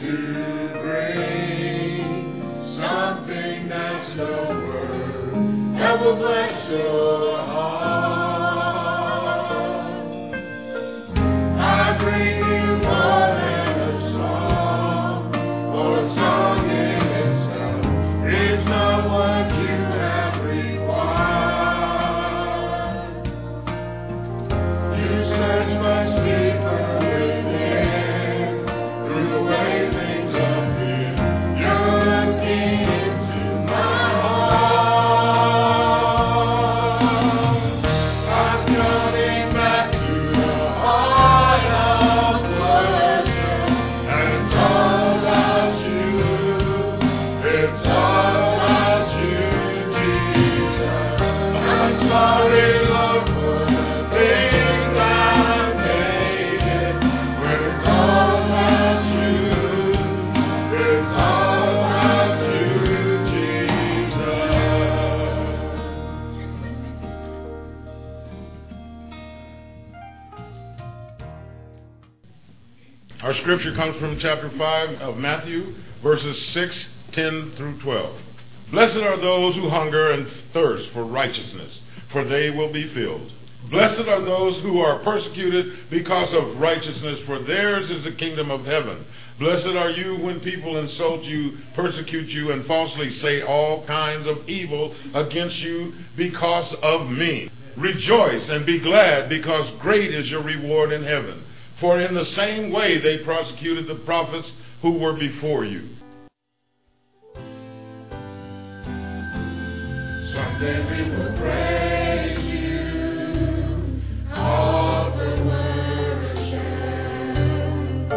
to bring something that's the word that will bless your heart. I bring you more than a song or a song in itself. It's not what you have required. You search much deeper within through the way things appear. You're looking into my heart. I'm coming back to the heart of worship, and it's all about you. It's all about you, Jesus. I'm sorry, Lord, for the things I've made it. When it's all about you, it's all about you, Jesus. Our scripture comes from chapter 5 of Matthew, verses 6, 10 through 12. Blessed are those who hunger and thirst for righteousness, for they will be filled. Blessed are those who are persecuted because of righteousness, for theirs is the kingdom of heaven. Blessed are you when people insult you, persecute you, and falsely say all kinds of evil against you because of me. Rejoice and be glad, because great is your reward in heaven. For in the same way they persecuted the prophets who were before you. Someday we will praise you, all the world shall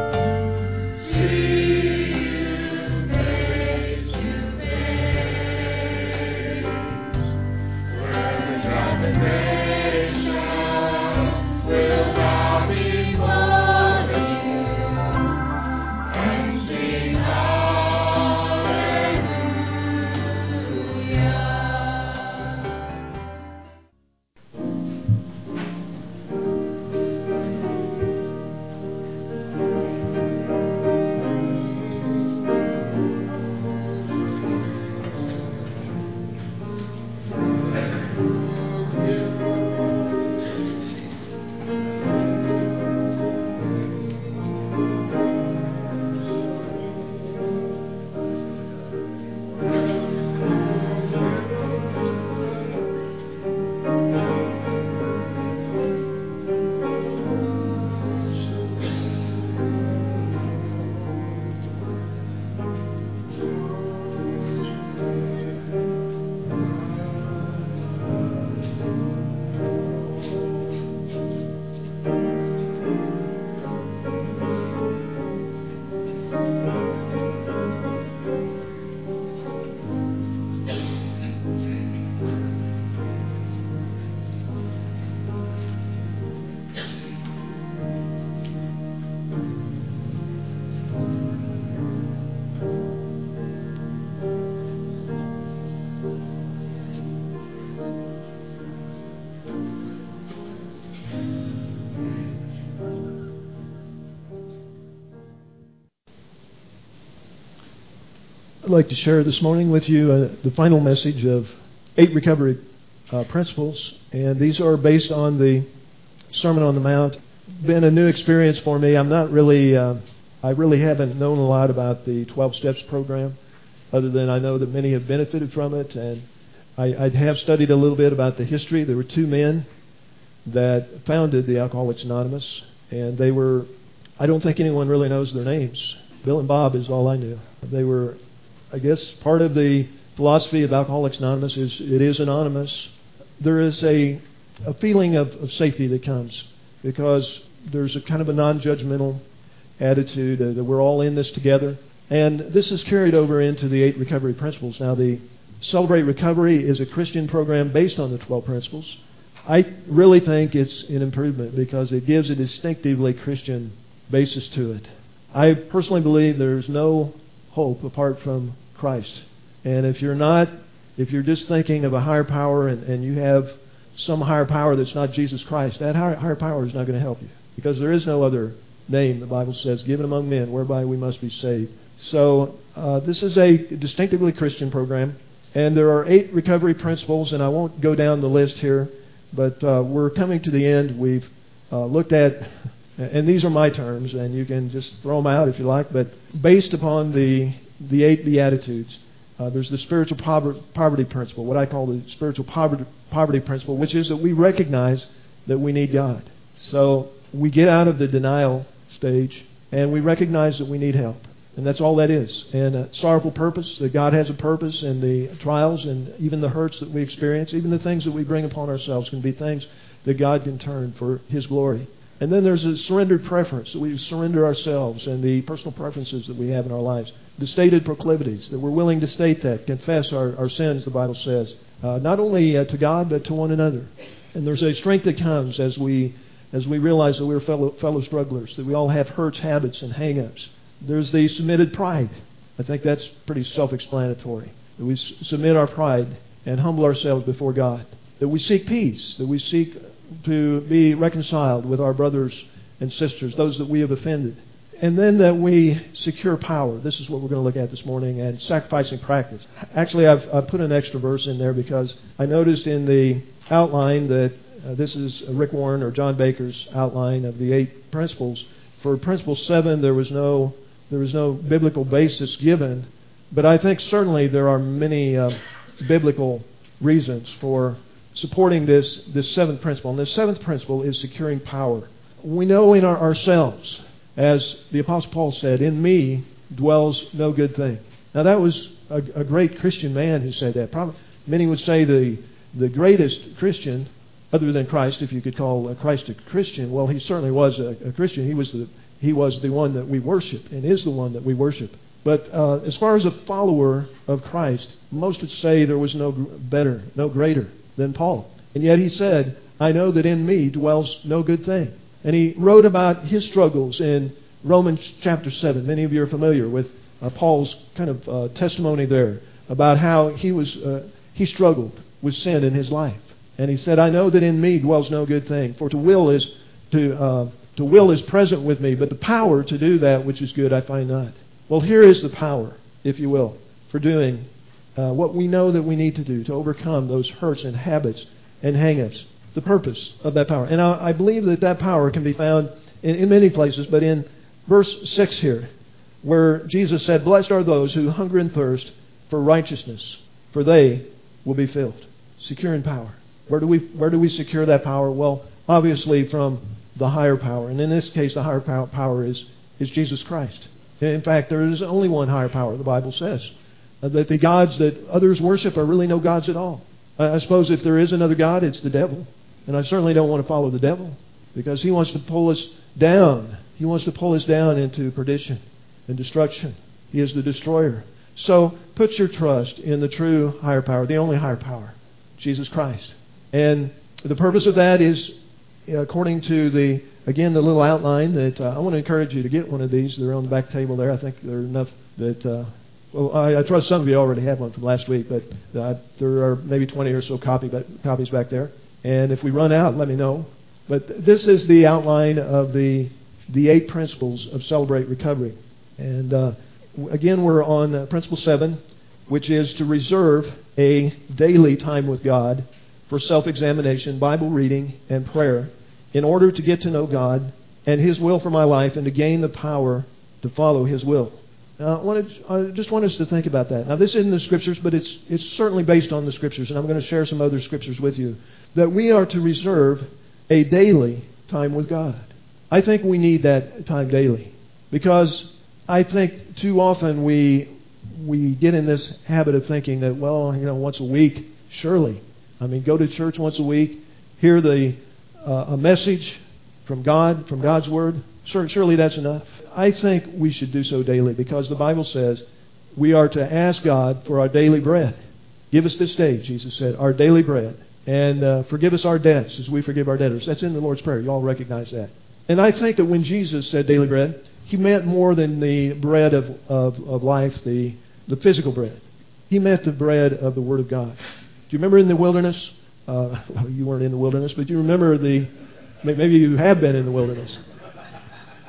see you face to face. For every tribe and nation will bow before you and sing hallelujah. I'd like to share this morning with you the final message of 8 recovery principles, and these are based on the Sermon on the Mount. Been a new experience for me. I really haven't known a lot about the 12 Steps program, other than I know that many have benefited from it, and I have studied a little bit about the history. There were 2 men that founded the Alcoholics Anonymous, and they were, I don't think anyone really knows their names. Bill and Bob is all I knew. They were, I guess, part of the philosophy of Alcoholics Anonymous is it is anonymous. There is a feeling of safety that comes because there's a kind of a non-judgmental attitude that we're all in this together. And this is carried over into the 8 recovery principles. Now, the Celebrate Recovery is a Christian program based on the 12 principles. I really think it's an improvement because it gives a distinctively Christian basis to it. I personally believe there's no hope apart from Christ. And if you're just thinking of a higher power and you have some higher power that's not Jesus Christ, that higher power is not going to help you because there is no other name, the Bible says, given among men, whereby we must be saved. So this is a distinctively Christian program. And there are 8 recovery principles, and I won't go down the list here, but we're coming to the end. We've looked at, and these are my terms, and you can just throw them out if you like, but based upon the 8 Beatitudes, there's the spiritual poverty principle, what I call the spiritual poverty principle, which is that we recognize that we need God. So we get out of the denial stage, and we recognize that we need help. And that's all that is. And a sorrowful purpose, that God has a purpose in the trials and even the hurts that we experience, even the things that we bring upon ourselves can be things that God can turn for His glory. And then there's a surrendered preference, that we surrender ourselves and the personal preferences that we have in our lives. The stated proclivities, that we're willing to state that, confess our sins, the Bible says, not only to God but to one another. And there's a strength that comes as we realize that we're fellow strugglers, that we all have hurts, habits, and hang-ups. There's the submitted pride. I think that's pretty self-explanatory. That we submit our pride and humble ourselves before God. That we seek peace. That we seek to be reconciled with our brothers and sisters, those that we have offended. And then that we secure power. This is what we're going to look at this morning. And sacrificing practice. Actually, I've put an extra verse in there because I noticed in the outline that this is Rick Warren or John Baker's outline of the 8 principles. For Principle 7, there was no biblical basis given, but I think certainly there are many biblical reasons for supporting this 7th principle. And the 7th principle is securing power. We know in ourselves, as the Apostle Paul said, in me dwells no good thing. Now that was a great Christian man who said that. Probably, many would say the greatest Christian, other than Christ, if you could call Christ a Christian. Well, he certainly was a Christian. He was the one that we worship and is the one that we worship. But as far as a follower of Christ, most would say there was no better, no greater than Paul. And yet he said, I know that in me dwells no good thing. And he wrote about his struggles in Romans chapter 7. Many of you are familiar with Paul's kind of testimony there about how he struggled with sin in his life. And he said, I know that in me dwells no good thing. For to will is present with me, but the power to do that which is good I find not. Well, here is the power, if you will, for doing what we know that we need to do to overcome those hurts and habits and hang-ups. The purpose of that power. And I believe that power can be found in many places, but in verse 6 here, where Jesus said, Blessed are those who hunger and thirst for righteousness, for they will be filled. Securing power. Where do we secure that power? Well, obviously from the higher power. And in this case, the higher power is Jesus Christ. In fact, there is only one higher power, the Bible says. That the gods that others worship are really no gods at all. I suppose if there is another god, it's the devil. And I certainly don't want to follow the devil, because he wants to pull us down. He wants to pull us down into perdition and destruction. He is the destroyer. So put your trust in the true higher power, the only higher power, Jesus Christ. And the purpose of that is, according to the little outline that I want to encourage you to get one of these. They're on the back table there. I think they're enough that, I trust some of you already have one from last week, but there are maybe 20 or so copies back there. And if we run out, let me know. But this is the outline of the 8 principles of Celebrate Recovery. And again, we're on Principle 7, which is to reserve a daily time with God for self-examination, Bible reading, and prayer in order to get to know God and His will for my life and to gain the power to follow His will. Now, I just want us to think about that. Now, this isn't the Scriptures, but it's certainly based on the Scriptures, and I'm going to share some other Scriptures with you, that we are to reserve a daily time with God. I think we need that time daily, because I think too often we get in this habit of thinking that, once a week, surely. Go to church once a week, hear a message from God, from God's Word. Surely that's enough. I think we should do so daily, because the Bible says we are to ask God for our daily bread. Give us this day, Jesus said, our daily bread. And forgive us our debts as we forgive our debtors. That's in the Lord's Prayer. You all recognize that. And I think that when Jesus said daily bread, He meant more than the bread of life, the physical bread. He meant the bread of the Word of God. Do you remember in the wilderness? You weren't in the wilderness, but you remember maybe you have been in the wilderness.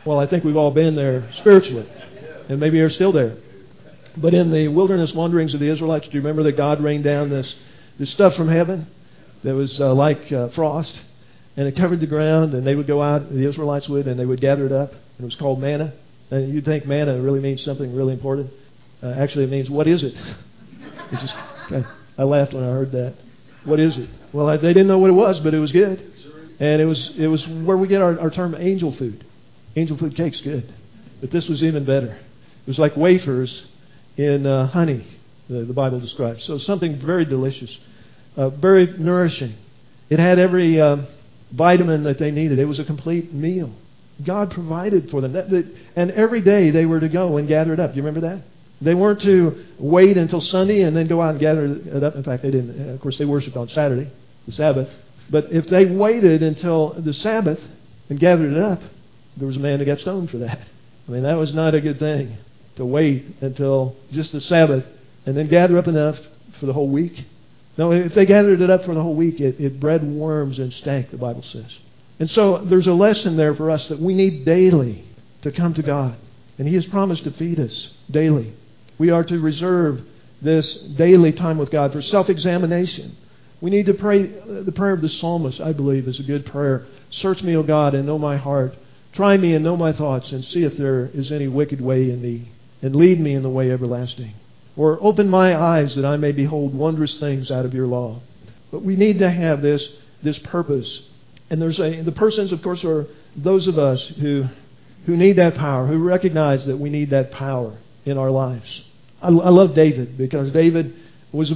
Well, I think we've all been there spiritually, and maybe are still there. But in the wilderness wanderings of the Israelites, do you remember that God rained down this stuff from heaven that was like frost, and it covered the ground, and they would go out, the Israelites would, and they would gather it up, and it was called manna. And you'd think manna really means something really important. Actually, it means, what is it? It's just, I laughed when I heard that. What is it? Well, they didn't know what it was, but it was good. And it was where we get our term angel food. Angel food cake's good. But this was even better. It was like wafers in honey, the Bible describes. So something very delicious, very nourishing. It had every vitamin that they needed. It was a complete meal. God provided for them. And every day they were to go and gather it up. Do you remember that? They weren't to wait until Sunday and then go out and gather it up. In fact, they didn't. Of course, they worshiped on Saturday, the Sabbath. But if they waited until the Sabbath and gathered it up, there was a man that got stoned for that. I mean, that was not a good thing, to wait until just the Sabbath and then gather up enough for the whole week. No, if they gathered it up for the whole week, it bred worms and stank, the Bible says. And so there's a lesson there for us that we need daily to come to God. And He has promised to feed us daily. We are to reserve this daily time with God for self-examination. We need to pray the prayer of the psalmist, I believe, is a good prayer. Search me, O God, and know my heart. Try me and know my thoughts, and see if there is any wicked way in me, and lead me in the way everlasting. Or open my eyes that I may behold wondrous things out of your law. But we need to have this purpose. And the persons, of course, are those of us who need that power, who recognize that we need that power in our lives. I love David, because David was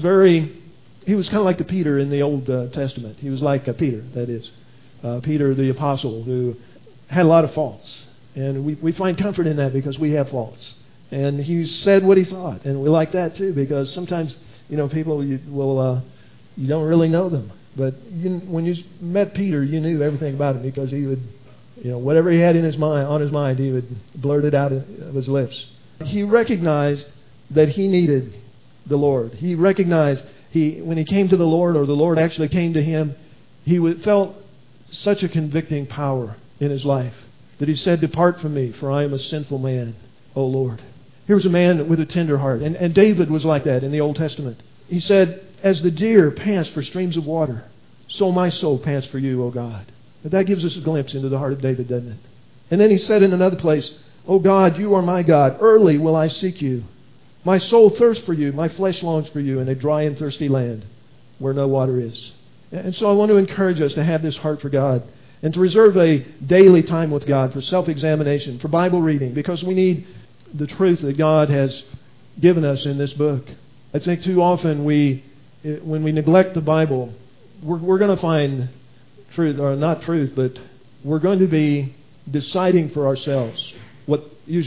he was kind of like the Peter in the Old Testament. He was like Peter, that is. Peter the apostle, who had a lot of faults. And we find comfort in that because we have faults. And he said what he thought. And we like that too, because sometimes, people, you don't really know them. But when you met Peter, you knew everything about him, because he would, whatever he had on his mind, he would blurt it out of his lips. He recognized that he needed the Lord. He recognized when he came to the Lord, or the Lord actually came to him, he felt such a convicting power in his life that he said, "Depart from me, for I am a sinful man, O Lord." Here was a man with a tender heart. And David was like that in the Old Testament. He said, "As the deer pants for streams of water, so my soul pants for you, O God." But that gives us a glimpse into the heart of David, doesn't it? And then he said in another place, "O God, you are my God. Early will I seek you. My soul thirsts for you. My flesh longs for you in a dry and thirsty land where no water is." And so I want to encourage us to have this heart for God, and to reserve a daily time with God for self-examination, for Bible reading, because we need the truth that God has given us in this book. I think too often when we neglect the Bible, we're going to find truth, or not truth, but we're going to be deciding for ourselves what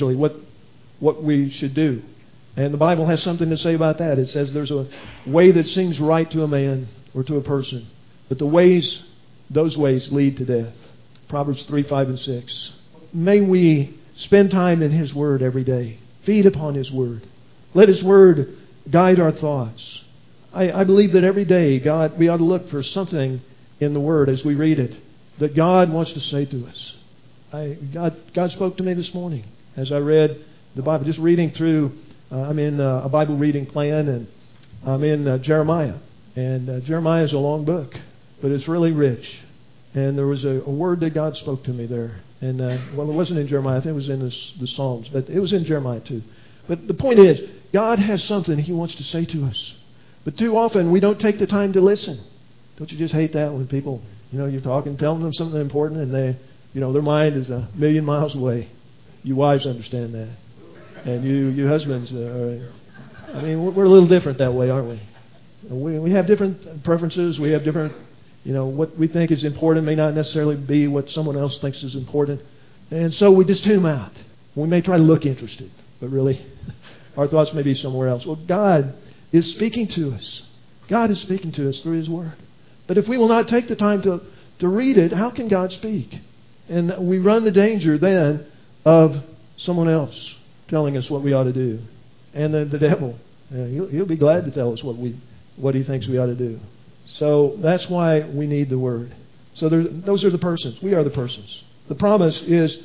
we should do. And the Bible has something to say about that. It says there's a way that seems right to a man or to a person, but those ways lead to death. Proverbs 3, 5, and 6. May we spend time in His Word every day. Feed upon His Word. Let His Word guide our thoughts. I believe that every day we ought to look for something in the Word as we read it that God wants to say to us. God spoke to me this morning as I read the Bible, just reading through. I'm in a Bible reading plan, and I'm in Jeremiah. And Jeremiah is a long book, but it's really rich. And there was a word that God spoke to me there. And, it wasn't in Jeremiah. I think it was in the Psalms. But it was in Jeremiah too. But the point is, God has something He wants to say to us. But too often, we don't take the time to listen. Don't you just hate that when people, you're talking, telling them something important, and they, their mind is a million miles away. You wives understand that. And you husbands, we're a little different that way, aren't we? We have different preferences. We have different, what we think is important may not necessarily be what someone else thinks is important. And so we just tune them out. We may try to look interested, but really, our thoughts may be somewhere else. Well, God is speaking to us. God is speaking to us through His Word. But if we will not take the time to read it, how can God speak? And we run the danger then of someone else telling us what we ought to do. And then the devil, he'll be glad to tell us what he thinks we ought to do. So that's why we need the Word. So those are the persons. We are the persons. The promise is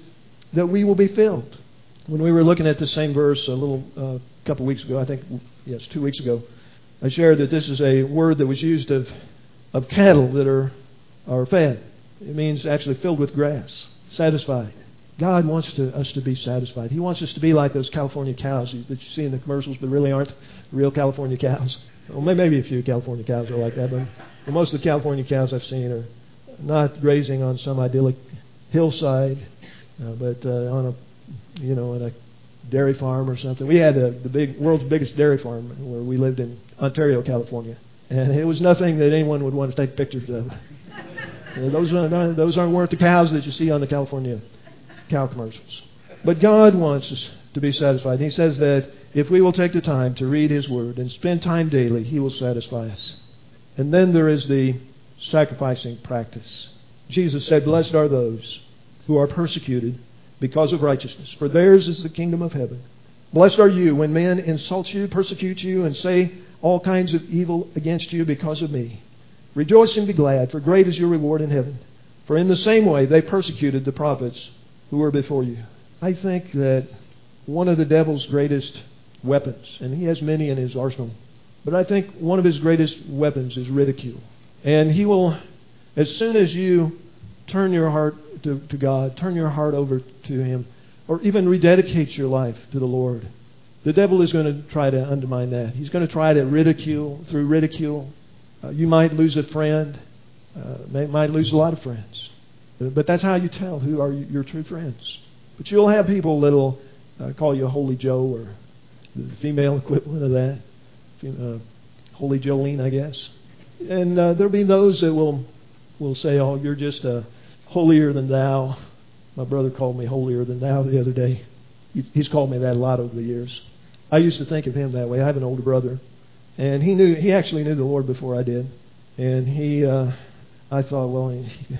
that we will be filled. When we were looking at the same verse a couple weeks ago, 2 weeks ago, I shared that this is a word that was used of cattle that are fed. It means actually filled with grass, satisfied. God wants us to be satisfied. He wants us to be like those California cows that you see in the commercials, but really aren't real California cows. Well, maybe a few California cows are like that, but most of the California cows I've seen are not grazing on some idyllic hillside, but on a dairy farm or something. We had the world's biggest dairy farm where we lived in Ontario, California, and it was nothing that anyone would want to take pictures of. Those weren't the cows that you see on the California cow commercials. But God wants us to be satisfied. He says that if we will take the time to read His Word and spend time daily, He will satisfy us. And then there is the sacrificing practice. Jesus said, "Blessed are those who are persecuted because of righteousness, for theirs is the kingdom of heaven. Blessed are you when men insult you, persecute you, and say all kinds of evil against you because of me. Rejoice and be glad, for great is your reward in heaven. For in the same way they persecuted the prophets who were before you." I think that one of the devil's greatest weapons, and he has many in his arsenal, but I think one of his greatest weapons is ridicule. And he will, as soon as you turn your heart to God, turn your heart over to Him, or even rededicate your life to the Lord, the devil is going to try to undermine that. He's going to try to ridicule. Through ridicule, you might lose a friend, might lose a lot of friends. But that's how you tell who are your true friends. But you'll have people that'll call you Holy Joe, or the female equivalent of that, Holy Jolene, I guess. And there'll be those that will say, "Oh, you're just holier than thou." My brother called me holier than thou the other day. He's called me that a lot over the years. I used to think of him that way. I have an older brother, and he actually knew the Lord before I did. And I thought, well,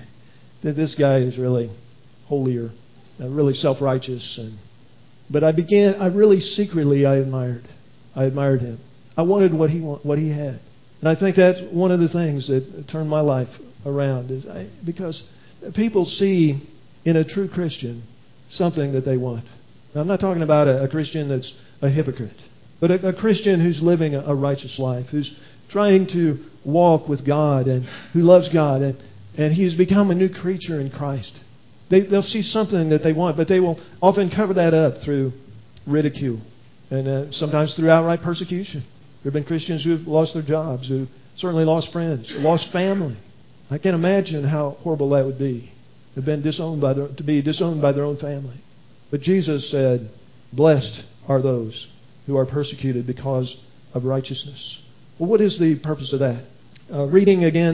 this guy is really holier, really self-righteous. But I really secretly admired him. I wanted what he had. And I think that's one of the things that turned my life around, because people see in a true Christian something that they want. Now, I'm not talking about a Christian that's a hypocrite, but a Christian who's living a righteous life, who's trying to walk with God and who loves God, and he's become a new creature in Christ. They'll see something that they want, but they will often cover that up through ridicule and sometimes through outright persecution. There have been Christians who have lost their jobs, who certainly lost friends, lost family. I can't imagine how horrible that would be, to be disowned by their own family. But Jesus said, "Blessed are those who are persecuted because of righteousness." Well, what is the purpose of that? Reading again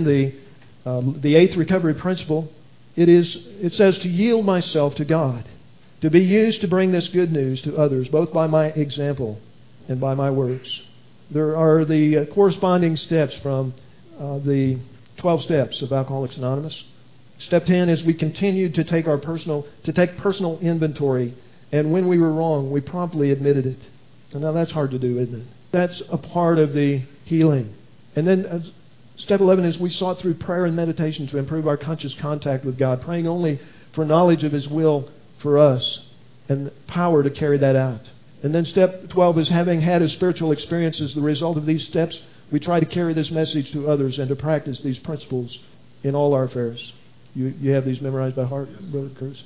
the eighth recovery principle, it says to yield myself to God, to be used to bring this good news to others, both by my example and by my words. There are the corresponding steps from the 12 steps of Alcoholics Anonymous. Step 10 is we continue to take personal inventory, and when we were wrong, we promptly admitted it. And now that's hard to do, isn't it? That's a part of the healing. And then step 11 is we sought through prayer and meditation to improve our conscious contact with God, praying only for knowledge of His will for us and power to carry that out. And then step 12 is having had a spiritual experience as the result of these steps, we try to carry this message to others and to practice these principles in all our affairs. You have these memorized by heart, Brother Cruz?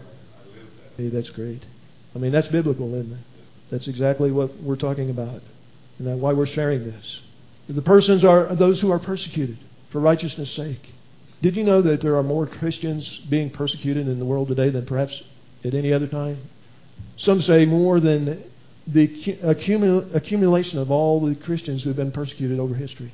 Hey, that's great. I mean, that's biblical, isn't it? That's exactly what we're talking about. And that's why we're sharing this. The persons are those who are persecuted for righteousness' sake. Did you know that there are more Christians being persecuted in the world today than perhaps at any other time? Some say more than the accumulation of all the Christians who have been persecuted over history.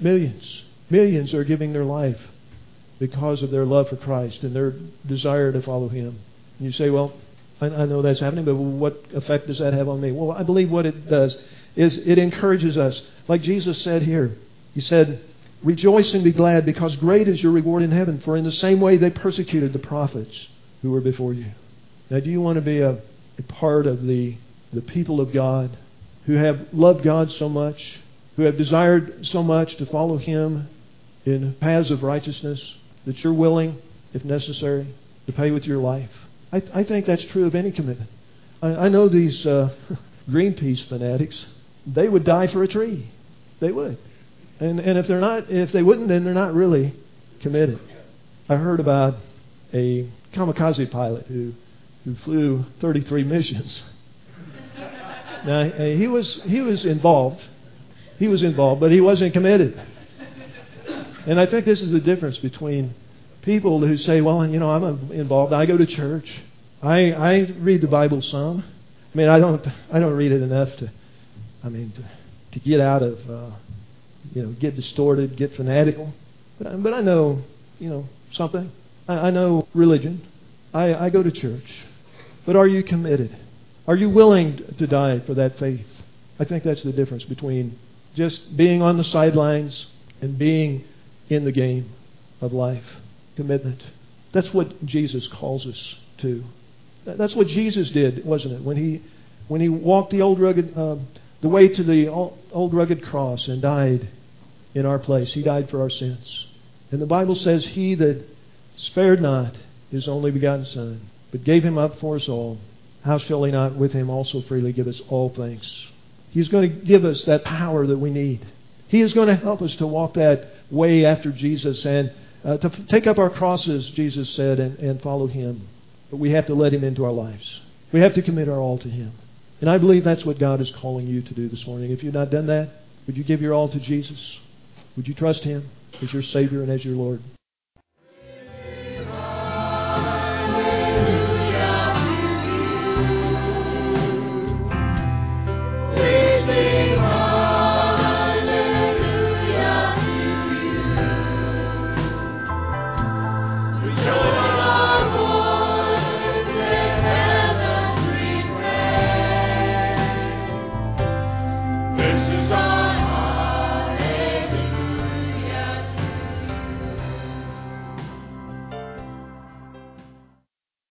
Millions are giving their life because of their love for Christ and their desire to follow Him. And you say, well, I know that's happening, but what effect does that have on me? Well, I believe what it does is it encourages us. Like Jesus said here, He said, "Rejoice and be glad, because great is your reward in heaven, for in the same way they persecuted the prophets who were before you." Now, do you want to be a part of the people of God who have loved God so much, who have desired so much to follow Him in paths of righteousness, that you're willing, if necessary, to pay with your life? I think that's true of any commitment. I know these Greenpeace fanatics. They would die for a tree. They would. And if they wouldn't, then they're not really committed. I heard about a kamikaze pilot who flew 33 missions. Now he was involved. He was involved, but he wasn't committed. And I think this is the difference between people who say, well, I'm involved. I go to church. I read the Bible some. I mean, I don't read it enough to get out of, get distorted, get fanatical. But I know, something. I know religion. I go to church. But are you committed? Are you willing to die for that faith? I think that's the difference between just being on the sidelines and being in the game of life. Commitment. That's what Jesus calls us to. That's what Jesus did, wasn't it? When he walked the way to the old rugged cross and died in our place. He died for our sins. And the Bible says, he that spared not his only begotten Son, but gave him up for us all, how shall he not with him also freely give us all things? He's going to give us that power that we need. He is going to help us to walk that way after Jesus and to take up our crosses, Jesus said, and follow him. But we have to let him into our lives. We have to commit our all to him. And I believe that's what God is calling you to do this morning. If you've not done that, would you give your all to Jesus? Would you trust him as your Savior and as your Lord?